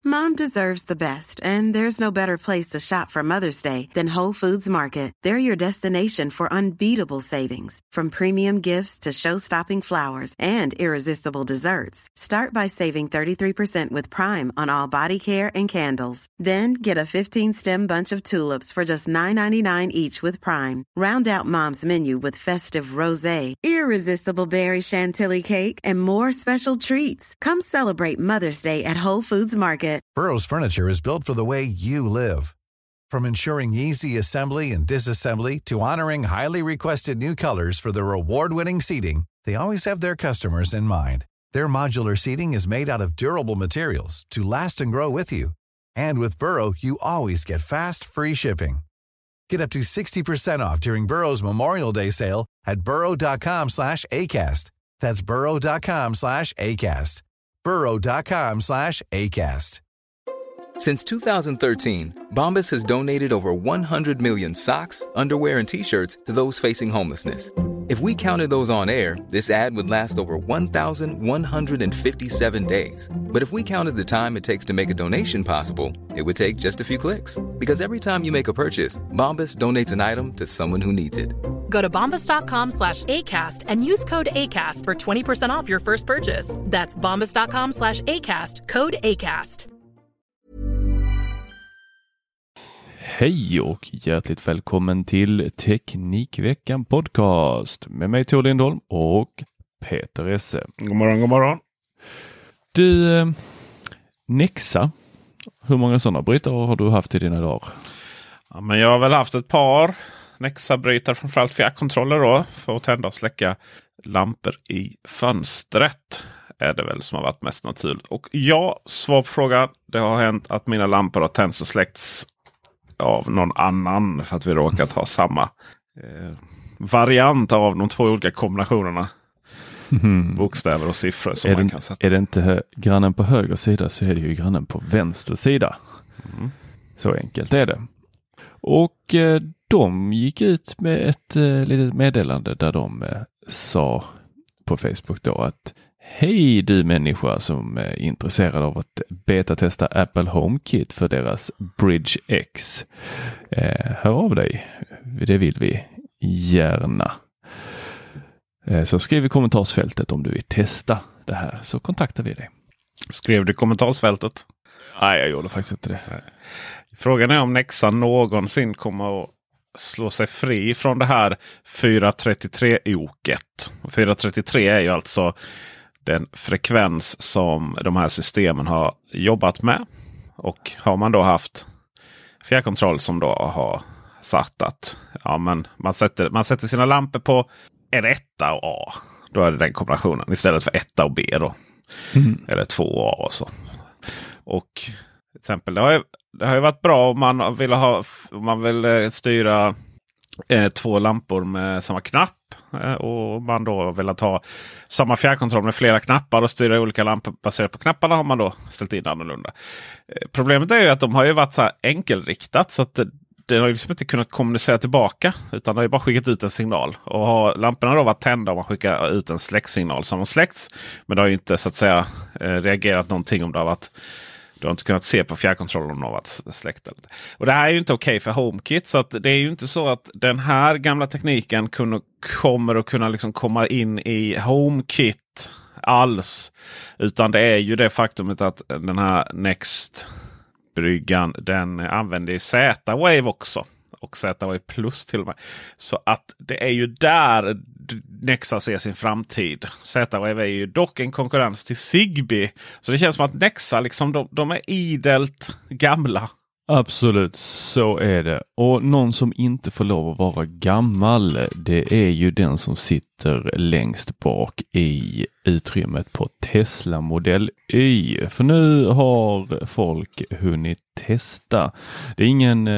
Mom deserves the best, and there's no better place to shop for Mother's Day than Whole Foods Market. They're your destination for unbeatable savings, from premium gifts to show-stopping flowers and irresistible desserts. Start by saving 33% with Prime on all body care and candles. Then get a 15-stem bunch of tulips for just $9.99 each with Prime. Round out Mom's menu with festive rosé, irresistible berry chantilly cake, and more special treats. Come celebrate Mother's Day at Whole Foods Market. Burrow's furniture is built for the way you live. From ensuring easy assembly and disassembly to honoring highly requested new colors for their award-winning seating, they always have their customers in mind. Their modular seating is made out of durable materials to last and grow with you. And with Burrow, you always get fast, free shipping. Get up to 60% off during Burrow's Memorial Day sale at burrow.com/ACAST. That's burrow.com/ACAST. burrow.com/ACAST. Since 2013, Bombas has donated over 100 million socks, underwear, and T-shirts to those facing homelessness. If we counted those on air, this ad would last over 1,157 days. But if we counted the time it takes to make a donation possible, it would take just a few clicks. Because every time you make a purchase, Bombas donates an item to someone who needs it. Go to bombas.com/ACAST and use code ACAST for 20% off your first purchase. That's bombas.com/ACAST, code ACAST. Hej och hjärtligt välkommen till Teknikveckan podcast med mig Tor Lindholm och Peter Esse. God morgon, god morgon. Du, Nexa, hur många sådana brytare har du haft i dina dagar? Ja, men jag har väl haft ett par Nexa-brytare, framförallt fjärrkontroller då, för att tända och släcka lampor i fönstret. Är det väl som har varit mest naturligt. Och ja, svar på frågan. Det har hänt att mina lampor har tänts och släckts av någon annan för att vi råkat ha samma variant av de två olika kombinationerna. Bokstäver och siffror som man kan sätta. Är det inte grannen på höger sida så är det ju grannen på vänster sida. Så enkelt är det. Och de gick ut med ett litet meddelande där de sa på Facebook då att hej du människa som är intresserad av att beta-testa Apple HomeKit för deras Bridge X. Hör av dig. Det vill vi gärna. Så skriv i kommentarsfältet om du vill testa det här så kontaktar vi dig. Skrev du i kommentarsfältet? Nej, jag gjorde faktiskt inte det. Nej. Frågan är om Nexa någonsin kommer att slå sig fri från det här 433-oket. 433 är ju alltså den frekvens som de här systemen har jobbat med. Och har man då haft fjärrkontroll som då har sagt att ja, men man sätter sina lampor på en etta och A. Då är det den kombinationen istället för etta och B då. Eller 2A och så. Och till exempel det har ju varit bra om man vill styra två lampor med samma knapp och man då vill ha samma fjärrkontroll med flera knappar och styra olika lampor baserat på knapparna har man då ställt in annorlunda. Problemet är ju att de har ju varit så här enkelriktat så att det har liksom inte kunnat kommunicera tillbaka utan det har ju bara skickat ut en signal. Och har lamporna då varit tända och man skickar ut en släcksignal som har släckts. Men det har ju inte så att säga reagerat någonting om det har varit. Du har inte kunnat se på fjärrkontrollen om det har varit släckt. Och det här är ju inte okej för HomeKit. Så att det är ju inte så att den här gamla tekniken kommer att kunna liksom komma in i HomeKit alls. Utan det är ju det faktumet att den här Next-bryggan den använder i Z-Wave också. Och Z-Wave Plus till och med. Så att det är ju där Nexa ser sin framtid. Z-Wave är ju dock en konkurrens till Zigbee. Så det känns som att Nexa liksom, de är idelt gamla. Absolut, så är det. Och någon som inte får lov att vara gammal, det är ju den som sitter längst bak i utrymmet på Tesla Model Y. För nu har folk hunnit testa. Det är ingen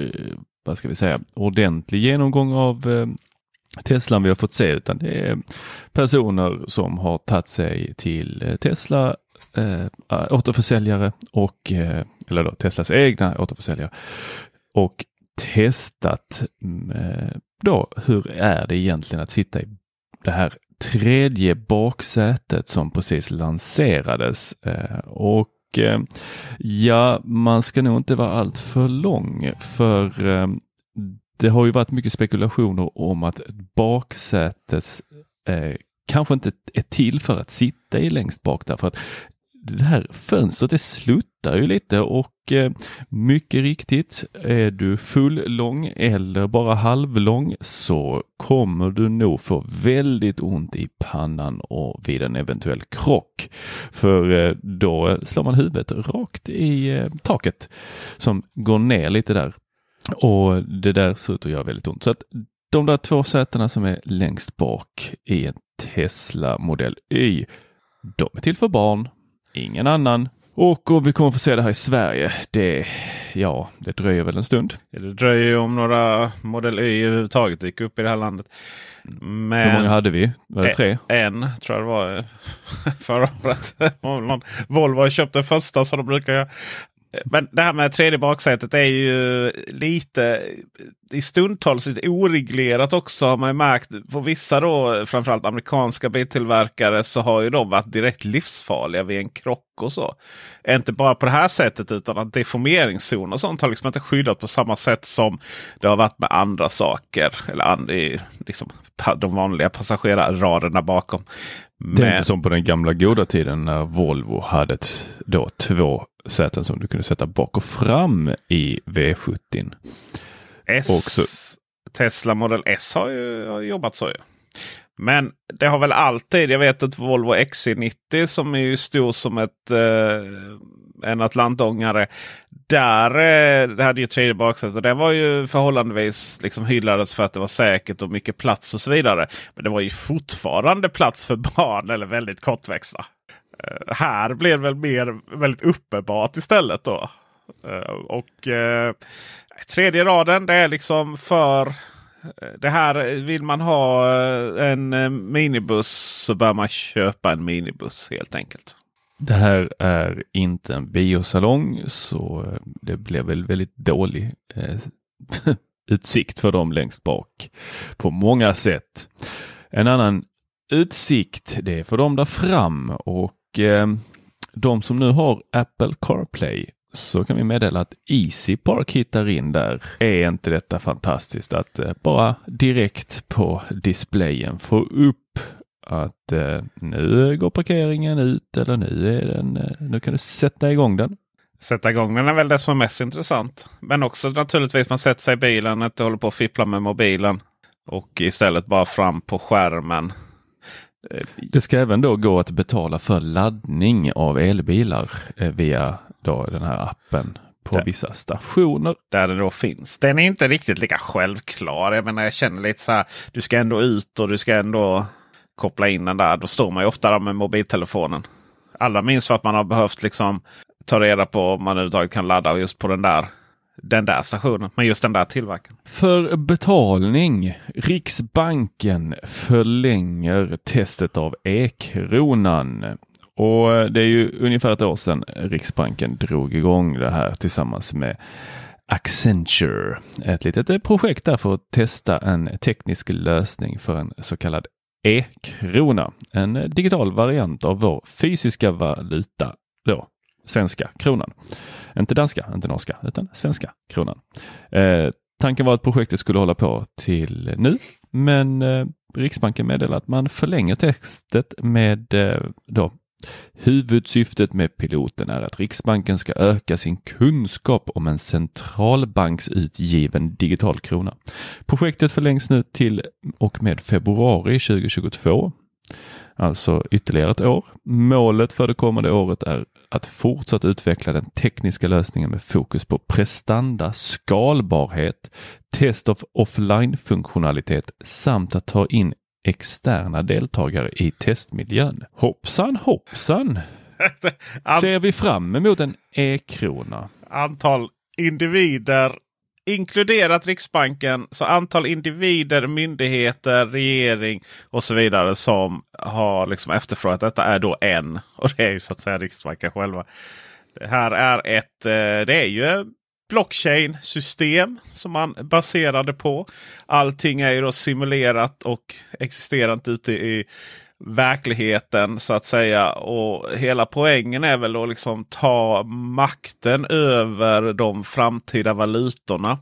ordentlig genomgång av Tesla vi har fått se, utan det är personer som har tagit sig till Tesla återförsäljare och eller då Teslas egna återförsäljare och testat då hur är det egentligen att sitta i det här tredje baksätet som precis lanserades och ja, man ska nog inte vara allt för lång, för det har ju varit mycket spekulationer om att baksätet kanske inte är till för att sitta i längst bak, därför att det här fönstret det sluttar ju lite och mycket riktigt, är du full lång eller bara halvlång så kommer du nog få väldigt ont i pannan och vid en eventuell krock. För då slår man huvudet rakt i taket som går ner lite där. Och det där ser ut att göra väldigt ont. Så att de där 2 sätena som är längst bak i en Tesla Model Y, de är till för barn. Ingen annan. Och om vi kommer få se det här i Sverige, det dröjer väl en stund. Det dröjer ju om några Model Y överhuvudtaget dyker upp i det här landet. Men hur många hade vi? Var det 3? En tror jag det var förra året. Volvo har köpt den första som de brukar göra. Men det här med 3D baksätet är ju lite i stundtals lite oreglerat också, har man märkt. På vissa då, framförallt amerikanska biltillverkare, så har ju de varit direkt livsfarliga vid en krock och så. Inte bara på det här sättet, utan att deformeringszoner och sånt har liksom inte skyddat på samma sätt som det har varit med andra saker. Eller liksom de vanliga passagerarraderna bakom. Det är inte som på den gamla goda tiden när Volvo hade 2 säten som du kunde sätta bak och fram i V70. Tesla Model S har jobbat så ju. Men det har väl alltid, jag vet att Volvo XC90 som är ju stor som en atlantångare, det hade ju 3D baksätet och det var ju förhållandevis liksom hyllades för att det var säkert och mycket plats och så vidare. Men det var ju fortfarande plats för barn eller väldigt kortväxta. Här blev det väl väldigt uppenbart istället då. Tredje raden, det är liksom för det här, vill man ha en minibuss så bör man köpa en minibuss helt enkelt. Det här är inte en biosalong, så det blev väl väldigt dålig utsikt för dem längst bak på många sätt. En annan utsikt, det är för dem där fram, och de som nu har Apple CarPlay, så kan vi meddela att Easy Park hittar in där. Är inte detta fantastiskt att bara direkt på displayen få upp att nu går parkeringen ut, eller nu kan du sätta igång den. Sätta igång den är väl det som är mest intressant. Men också naturligtvis man sätter sig i bilen, inte håller på att fippla med mobilen och istället bara fram på skärmen. Det ska även då gå att betala för laddning av elbilar via då den här appen på vissa stationer. Där det då finns. Den är inte riktigt lika självklar. Jag känner lite så här, du ska ändå ut och du ska ändå koppla in den där. Då står man ju ofta där med mobiltelefonen. Allra minst för att man har behövt liksom ta reda på om man överhuvudtaget kan ladda just på den där stationen. Men just den där tillverkaren. För betalning. Riksbanken förlänger testet av e-kronan. Och det är ju ungefär ett år sedan Riksbanken drog igång det här tillsammans med Accenture. Ett litet projekt där för att testa en teknisk lösning för en så kallad e-krona. En digital variant av vår fysiska valuta då. Svenska kronan. Inte danska, inte norska, utan svenska kronan. Tanken var att projektet skulle hålla på till nu, men Riksbanken meddelar att man förlänger testet med då huvudsyftet med piloten är att Riksbanken ska öka sin kunskap om en centralbanksutgiven digital krona. Projektet förlängs nu till och med februari 2022. Alltså ytterligare ett år. Målet för det kommande året är att fortsatt utveckla den tekniska lösningen med fokus på prestanda, skalbarhet, test of offline-funktionalitet samt att ta in externa deltagare i testmiljön. Hoppsan, hoppsan! Ser vi fram emot en e-krona? Antal individer inkluderat Riksbanken, så antal individer, myndigheter, regering och så vidare som har liksom efterfrågat detta är då en. Och det är ju så att säga Riksbanken själva. Det här är det är ju blockchain-system som man baserade på. Allting är ju då simulerat och existerande ute i verkligheten så att säga. Och hela poängen är väl att liksom ta makten över de framtida valutorna.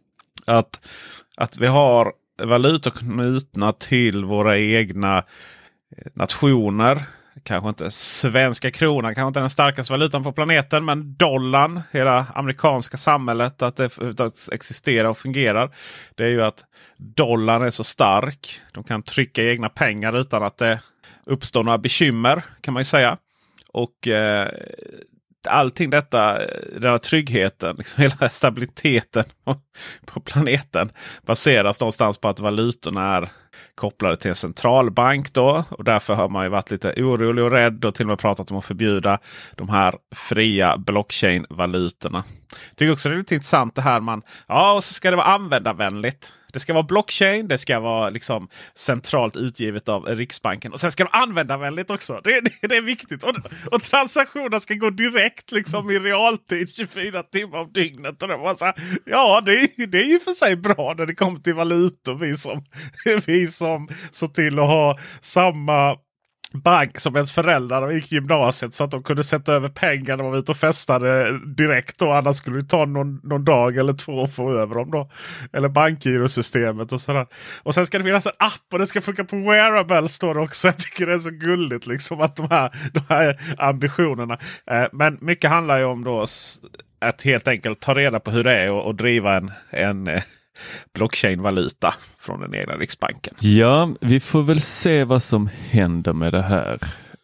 Att vi har valutor knutna till våra egna nationer. Kanske inte svenska kronan, kanske inte den starkaste valutan på planeten, men dollarn, hela amerikanska samhället, att det existerar och fungerar. Det är ju att dollarn är så stark. De kan trycka egna pengar utan att det uppstår några bekymmer, kan man ju säga. Och allting detta, den här tryggheten, liksom hela stabiliteten på planeten baseras någonstans på att valutorna är kopplade till en centralbank då. Och därför har man ju varit lite orolig och rädd och till och med pratat om att förbjuda de här fria blockchain-valutorna. Jag tycker också det är lite intressant det här och så ska det vara användarvänligt. Det ska vara blockchain, det ska vara liksom centralt utgivet av Riksbanken. Och sen ska det vara användarvänligt också. Det är viktigt. Och transaktioner ska gå direkt liksom i realtid 24 timmar om dygnet. Och det var så här, det är ju för sig bra när det kommer till valutor. Vi som såg till att ha samma bank som ens föräldrar gick gymnasiet så att de kunde sätta över pengar när de var ute och festade direkt. Och annars skulle det ta någon dag eller två att få över dem då. Eller bankgirosystemet och sådär. Och sen ska det finnas en app och det ska funka på wearables står det också. Jag tycker det är så gulligt liksom att de här ambitionerna. Men mycket handlar ju om då att helt enkelt ta reda på hur det är och driva en blockchain-valuta från den egna Riksbanken. Ja, vi får väl se vad som händer med det här.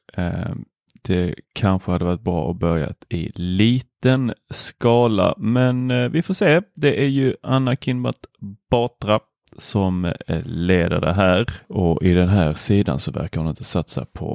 Det kanske hade varit bra att börja i liten skala, men vi får se. Det är ju Anna Kinberg Batra som leder det här, och i den här sidan så verkar hon inte satsa på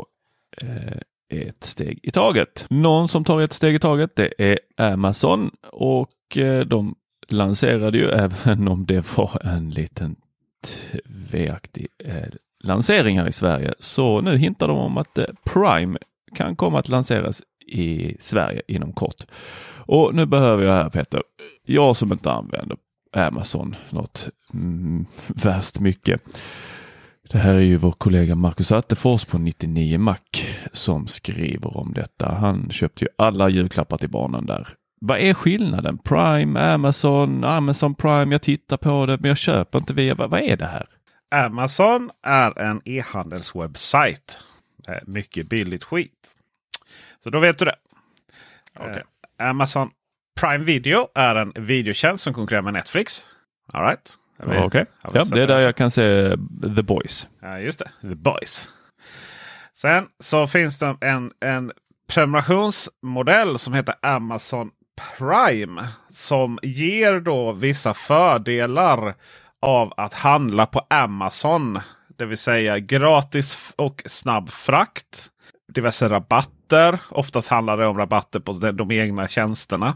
ett steg i taget. Någon som tar ett steg i taget, det är Amazon, och de lanserade ju, även om det var en liten tveaktig lansering här i Sverige, så nu hintar de om att Prime kan komma att lanseras i Sverige inom kort. Och nu behöver jag här, Peter, jag som inte använder Amazon något värst mycket. Det här är ju vår kollega Marcus Attefors på 99 Mac som skriver om detta. Han köpte ju alla julklappar till barnen där. Vad är skillnaden? Prime, Amazon Prime, jag tittar på det men jag köper inte via. Vad är det här? Amazon är en e-handelswebbsajt. Mycket billigt skit. Så då vet du det. Okay. Amazon Prime Video är en videotjänst som konkurrerar med Netflix. All right. Okej. Ja, det är där jag kan se The Boys. Ja, just det. The Boys. Sen så finns det en prenumerationsmodell som heter Amazon Prime som ger då vissa fördelar av att handla på Amazon. Det vill säga gratis och snabb frakt. Diverse rabatter. Oftast handlar det om rabatter på de egna tjänsterna.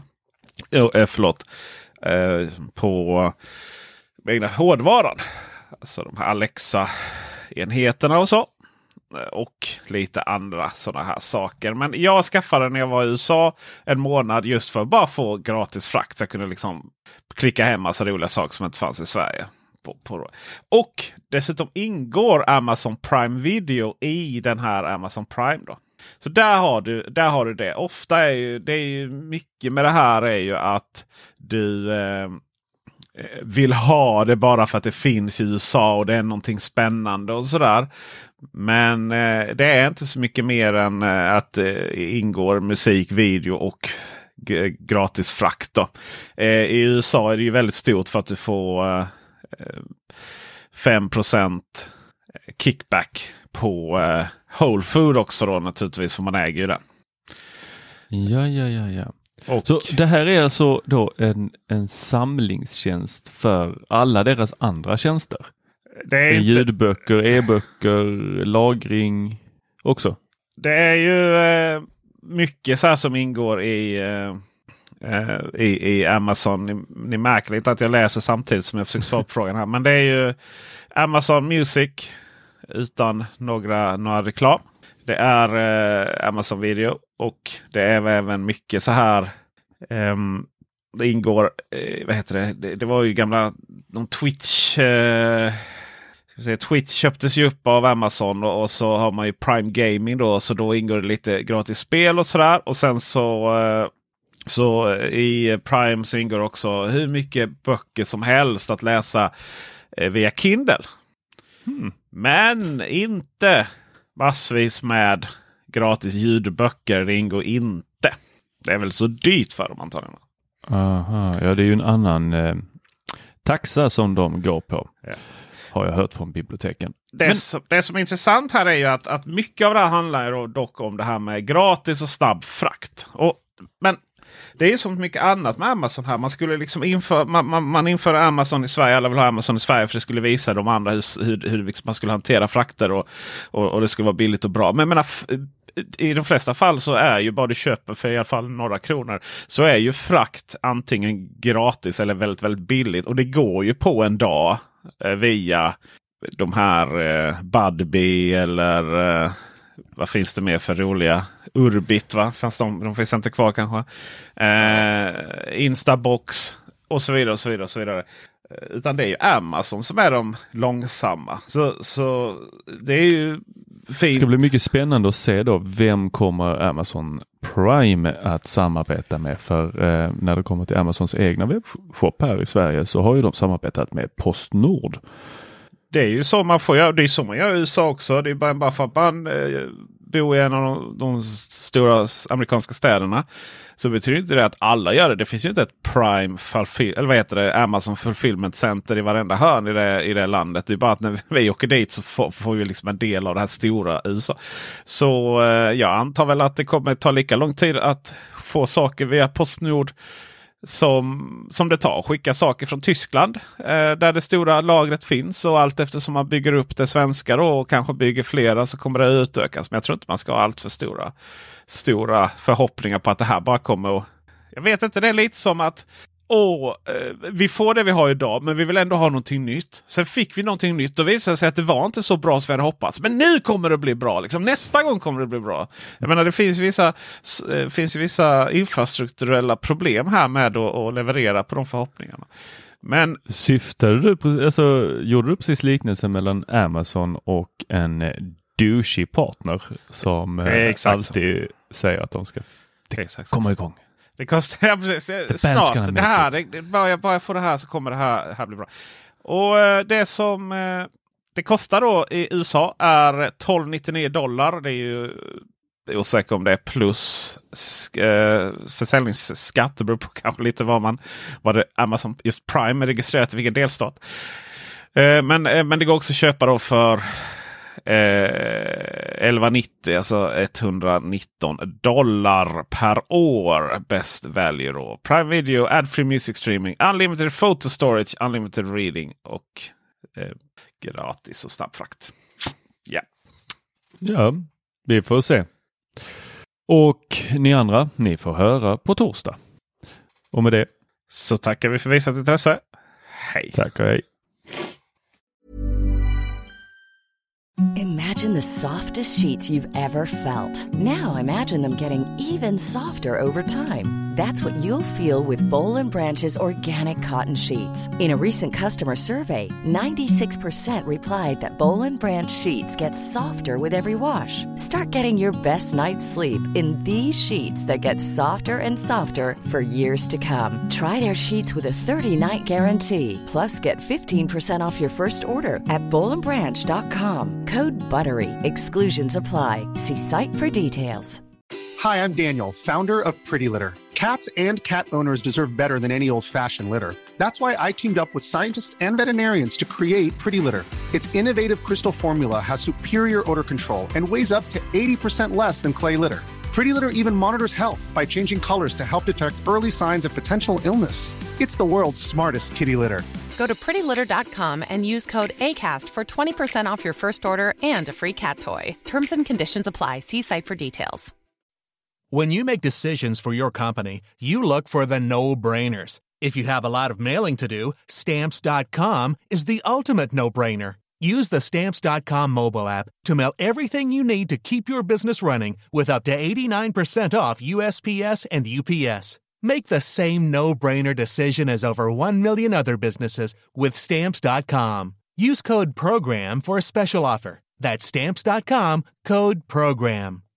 På egna hårdvaran. Alltså de här Alexa-enheterna och så. Och lite andra sådana här saker. Men jag skaffade när jag var i USA en månad just för att bara få gratis frakt. Så jag kunde liksom klicka hem massa roliga saker som inte fanns i Sverige. Och dessutom ingår Amazon Prime Video i den här Amazon Prime då. Så där har du det. Ofta är ju, det är ju mycket med det här är ju att du vill ha det bara för att det finns i USA och det är någonting spännande och sådär. Men det är inte så mycket mer än att det ingår musik, video och gratis frakt då. I USA är det ju väldigt stort för att du får 5% kickback på Whole Food också då naturligtvis, för man äger ju den. Ja. Och så det här är alltså då en samlingstjänst för alla deras andra tjänster? Det är ljudböcker, e-böcker, lagring också? Det är ju mycket så här som ingår i Amazon. Ni märker lite att jag läser samtidigt som jag försöker svara på frågan här. Men det är ju Amazon Music utan några reklam. Det är Amazon Video och det är även mycket så här. Det ingår, vad heter det? Det var ju gamla Twitch Twitch köptes ju upp av Amazon och så har man ju Prime Gaming då. Så då ingår det lite gratis spel och sådär. Och sen så i Prime så ingår också hur mycket böcker som helst att läsa via Kindle. Men inte massvis med gratis ljudböcker. Det ingår inte. Det är väl så dyrt för dem antagligen. Aha, ja, det är ju en annan taxa som de går på. Ja. Har jag hört från biblioteken. Det som är intressant här är ju att mycket av det här handlar ju dock om det här med gratis och snabb frakt. Men det är ju som mycket annat med Amazon här. Man skulle liksom man inför Amazon i Sverige. Alla vill ha Amazon i Sverige för det skulle visa de andra hur man skulle hantera frakter och det skulle vara billigt och bra. Men jag menar, i de flesta fall så är ju bara du köper för i alla fall några kronor så är ju frakt antingen gratis eller väldigt, väldigt billigt. Och det går ju på en dag via de här Budbee eller vad finns det mer för roliga? Urbit, va? Fast de finns inte kvar kanske. Instabox och så vidare och så vidare och så vidare. Utan det är ju Amazon som är de långsamma. Så det är ju fint. Det ska bli mycket spännande att se då vem kommer Amazon Prime att samarbeta med. För när det kommer till Amazons egna webbshop här i Sverige så har ju de samarbetat med PostNord. Det är ju så man får göra. Det är så man gör i USA också. Det är bara för att man bor i en av de stora amerikanska städerna. Så betyder inte det att alla gör det. Det finns ju inte ett Prime eller vad heter det, Amazon Fulfillment Center i varenda hörn i det landet. Det är bara att när vi åker dit så får vi liksom en del av det här stora USA. Så jag antar väl att det kommer ta lika lång tid att få saker via PostNord som det tar. Skicka saker från Tyskland där det stora lagret finns, och allt eftersom man bygger upp det svenska då, och kanske bygger flera, så kommer det utökas. Men jag tror inte man ska ha allt för stora förhoppningar på att det här bara kommer att... Jag vet inte, det är lite som att vi får det vi har idag, men vi vill ändå ha någonting nytt. Sen fick vi någonting nytt och visade sig att det var inte så bra som vi hade hoppats. Men nu kommer det bli bra. Liksom. Nästa gång kommer det bli bra. Jag menar, det finns vissa infrastrukturella problem här med att leverera på de förhoppningarna. Men syftade du på, gjorde du precis liknelsen mellan Amazon och en douchey partner som alltid säger att de ska komma igång? Det kostar snart. Bara få det här så kommer det här bli bra. Och det som det kostar då i USA är $12.99. Det är ju osäkert om det är plus försäljningsskatt. Det beror på kanske lite vad det Amazon just Prime är registrerat i vilken delstat. Men det går också att köpa då för $11.90, alltså $119 per år. Best value då. Prime Video, ad-free music streaming, unlimited photo storage, unlimited reading och gratis och snabb frakt. Ja, vi får se. Och ni andra, ni får höra på torsdag. Och med det så tackar vi för visat intresse. Hej. Tack och hej. Imagine the softest sheets you've ever felt. Now imagine them getting even softer over time. That's what you'll feel with Boll & Branch's organic cotton sheets. In a recent customer survey, 96% replied that Boll & Branch sheets get softer with every wash. Start getting your best night's sleep in these sheets that get softer and softer for years to come. Try their sheets with a 30-night guarantee. Plus, get 15% off your first order at bollandbranch.com. Code BUTTERY. Exclusions apply. See site for details. Hi, I'm Daniel, founder of Pretty Litter. Cats and cat owners deserve better than any old-fashioned litter. That's why I teamed up with scientists and veterinarians to create Pretty Litter. Its innovative crystal formula has superior odor control and weighs up to 80% less than clay litter. Pretty Litter even monitors health by changing colors to help detect early signs of potential illness. It's the world's smartest kitty litter. Go to prettylitter.com and use code ACAST for 20% off your first order and a free cat toy. Terms and conditions apply. See site for details. When you make decisions for your company, you look for the no-brainers. If you have a lot of mailing to do, Stamps.com is the ultimate no-brainer. Use the Stamps.com mobile app to mail everything you need to keep your business running with up to 89% off USPS and UPS. Make the same no-brainer decision as over 1 million other businesses with Stamps.com. Use code PROGRAM for a special offer. That's Stamps.com, code PROGRAM.